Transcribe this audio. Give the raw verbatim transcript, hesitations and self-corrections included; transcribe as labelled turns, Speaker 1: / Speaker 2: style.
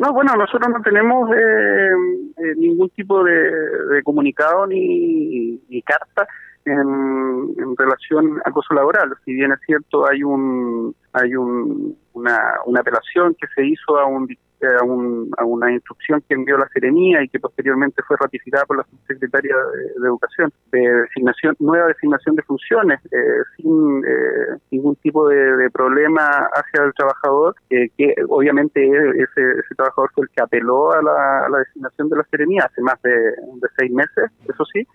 Speaker 1: No, bueno, nosotros no tenemos eh, eh, ningún tipo de, de comunicado ni, ni carta en, en relación a acoso laboral. Si bien es cierto, hay un hay un, una, una apelación que se hizo a un a, un, a una instrucción que envió la Seremía y que posteriormente fue ratificada por la subsecretaria de, de Educación, de designación, nueva designación de funciones, eh, sin eh, ningún tipo de, de problema hacia el trabajador, eh, que obviamente ese, ese trabajador fue el que apeló a la, a la designación de la Seremía hace más de, de seis meses, eso sí,